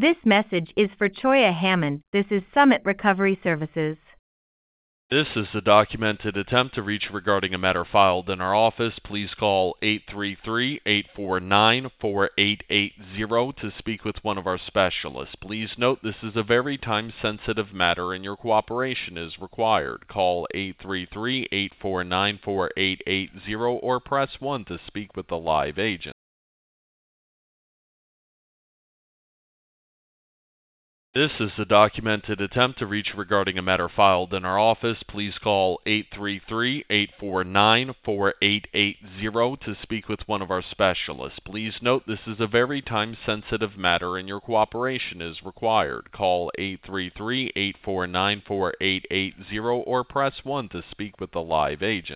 This message is for Choya Hammond. This is Summit Recovery Services. This is a documented attempt to reach regarding a matter filed in our office. Please call 833-849-4880 to speak with one of our specialists. Please note this is a very time-sensitive matter and your cooperation is required. Call 833-849-4880 or press 1 to speak with the live agent. This is a documented attempt to reach regarding a matter filed in our office. Please call 833-849-4880 to speak with one of our specialists. Please note this is a very time-sensitive matter and your cooperation is required. Call 833-849-4880 or press 1 to speak with the live agent.